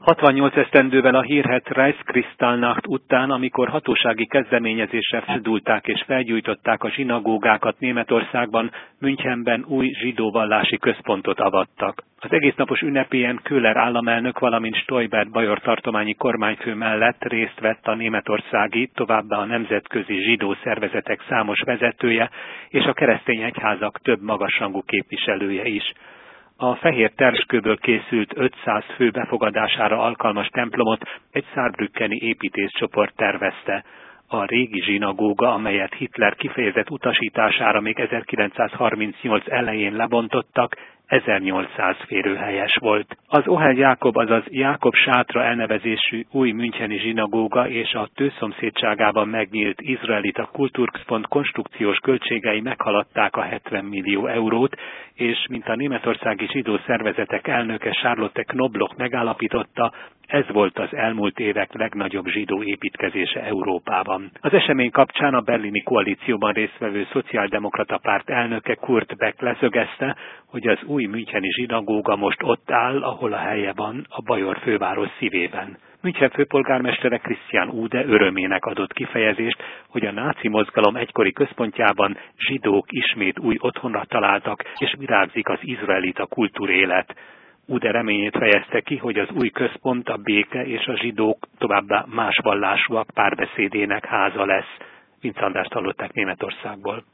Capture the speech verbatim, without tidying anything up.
hatvannyolc esztendővel a hírhedt Reichskristallnacht után, amikor hatósági kezdeményezésre feldúlták és felgyújtották a zsinagógákat Németországban, Münchenben új zsidó vallási központot avattak. Az egésznapos ünnepélyen Köhler államelnök, valamint Stoiber bajor tartományi kormányfő mellett részt vett a németországi, továbbá a nemzetközi zsidó szervezetek számos vezetője és a keresztény egyházak több magasrangú képviselője is. A fehér terskőből készült ötszáz fő befogadására alkalmas templomot egy saarbrückeni építészcsoport tervezte. A régi zsinagóga, amelyet Hitler kifejezett utasítására még ezerkilencszázharmincnyolc elején lebontottak, ezernyolcszáz férőhelyes volt. Az Ohel Jákob, azaz Jákob sátra elnevezésű új müncheni zsinagóga és a tőszomszédságában megnyílt izraelita kulturközpont konstrukciós költségei meghaladták a hetven millió eurót, és mint a németországi zsidó szervezetek elnöke Charlotte Knobloch megállapította, ez volt az elmúlt évek legnagyobb zsidó építkezése Európában. Az esemény kapcsán a berlini koalícióban résztvevő szociáldemokrata párt elnöke Kurt Beck leszögezte, hogy az új müncheni zsinagóga most ott áll, ahol a helye van, a bajor főváros szívében. München főpolgármestere Christian Ude örömének adott kifejezést, hogy a náci mozgalom egykori központjában zsidók ismét új otthonra találtak, és virágzik az izraelita kultúrélet. Ude reményét fejezte ki, hogy az új központ a béke és a zsidók, továbbá más vallásúak párbeszédének háza lesz. Vince Andrást hallották Németországból.